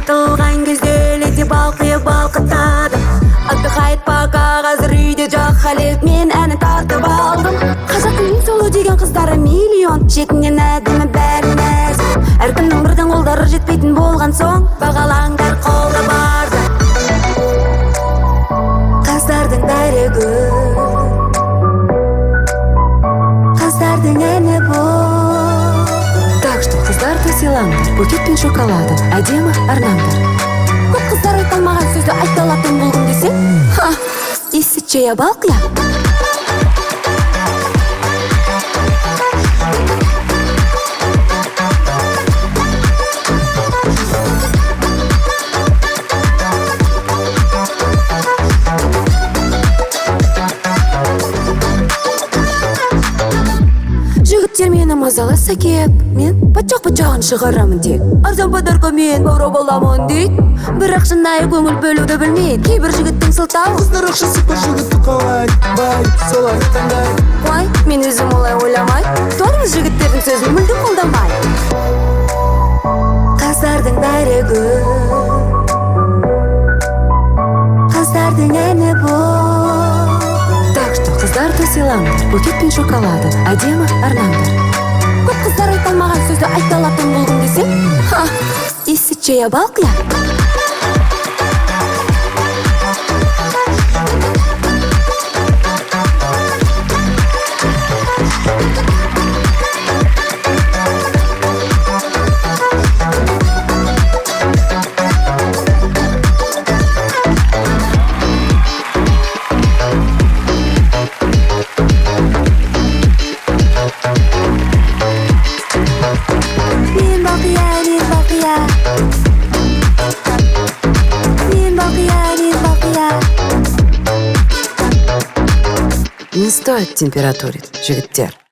айтылған кезде лети балқиып балқытады. Отдыхает пока қазір үйде жоқ халет, мен әнін тартып алдым. Қазақтың ең сұлу деген қыздары миллион, шетінен әдемі бәрі нәзік. Әркімнің бірден қолдары жетпейтін болған соң, бағалаңдар қолда барды. Қыздардың бәрі гүл, қыздардың әні бұл. Так что қыздарды сыйлаңдар, букет пен шоколады, әдемі арнаңдар. Көп қыздар айталмаған сөзді айта алатын болдым десең, исіче балқия. Жігіттер мені мазаласа кеп, мен пачақ-пачағын шығарамын тек. Арзан подарка мен бауырау боламын дейді. Бірақ шынайы көңіл бөлуді білмейді кейбір жігіттің сылтауы. Қыздар ақшасы бар жігітті қалай, бай, солай таңдай. Ой, мен өзім олай ойламай, тұрмыз жігіттердің сөзін мүлдем қолданбай. Қыздардың бәрі гүл, қыздардың әні бұл. Так что қыздарды сыйлаңдар, букет пен шоколады, әдемі арнаңдар. Көп қыздар айталмаған сөзді айта алатын болдым десең, исіче балқия. Не стоит температурить, жігіттер.